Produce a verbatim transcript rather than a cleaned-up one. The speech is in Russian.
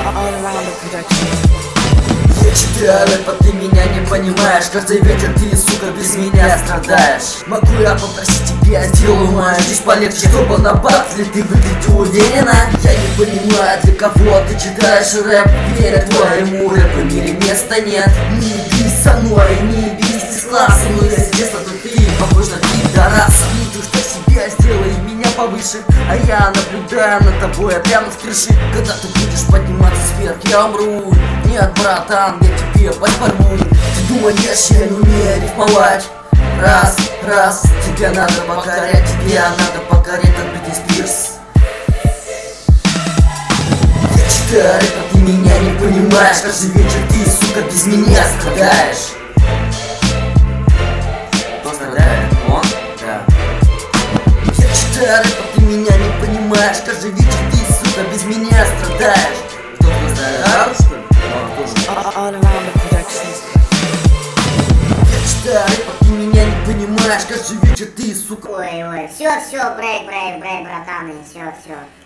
Я читаю рэп, а ты меня не понимаешь. Каждый вечер ты, сука, без меня страдаешь. Могу я попросить тебя, сделаю мою жизнь полегче, чтобы на батле ты выглядел уверенно? Я не понимаю, для кого ты читаешь рэп. Веря твоему рэпу в мире места нет. Не бись со мной, не бись из класса. Но если честно, то ты похож на пидораса. Не то, что себя сделай меня повыше, а я наблюдаю над тобой, а прямо с крыши. Когда ты будешь подниматься сверх, я умру. Нет, братан, я тебе подпорву. Ты думаешь, я не умею рифмовать? Раз, раз, тебя надо покорять, тебя надо покорять, как Бритни Спирс. Я читаю рэп, а ты меня не понимаешь. Каждый вечер ты, сука, без меня страдаешь. Кто страдает? Он? Да. Я читаю рэп, а ты меня не понимаешь. Каждый вечер ты, сука, без меня страдаешь. Кто страдает? Что ли? All around the productions. Я читаю рэп, а ты меня не понимаешь. Каждый вечер ты, сука. Ой, ой, все, все, брейк, брейк, брейк, братаны, все, все.